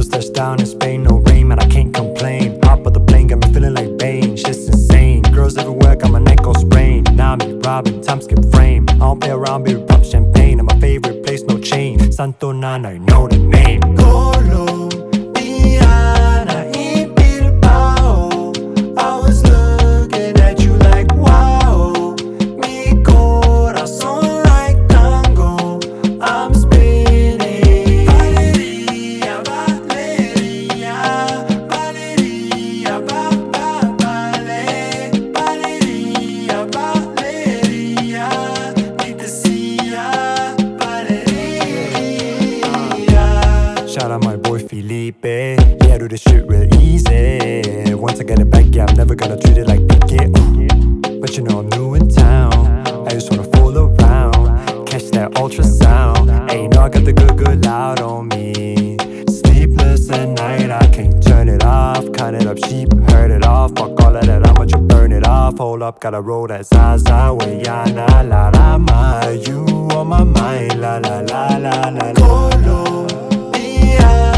Just touched down in Spain, no rain, man, I can't complain. Hop of the plane, got me feeling like Bane. Shit's insane. Girls everywhere, got my neck all sprained. Now I'm robbing, time skip frame. I don't play around, baby, pop champagne. And my favorite place, no chain. Santo Nana, you know the name. Colombiana in Bilbao. I was looking at you like wow. Mi corazón like tango. I'm spinning. Valeria, Valeria, Valeria, Valeria, Valeria, need to see ya, Valeria. Shout out my boy Felipe. Yeah, I do this shit real easy. Once I get it back, yeah, I'm never gonna treat it like Piquet. But you know I'm new in town. I just wanna fool around, catch that ultrasound. Hey, you know I got the good loud on me. Sleepless at night, I can't turn it off. Cut it up cheap, hurt it off. Fuck all of that, I'ma just burn it off. Hold up, gotta roll that Zaza, Weyana, la la ma. You on my mind, la la la la la. Colombia.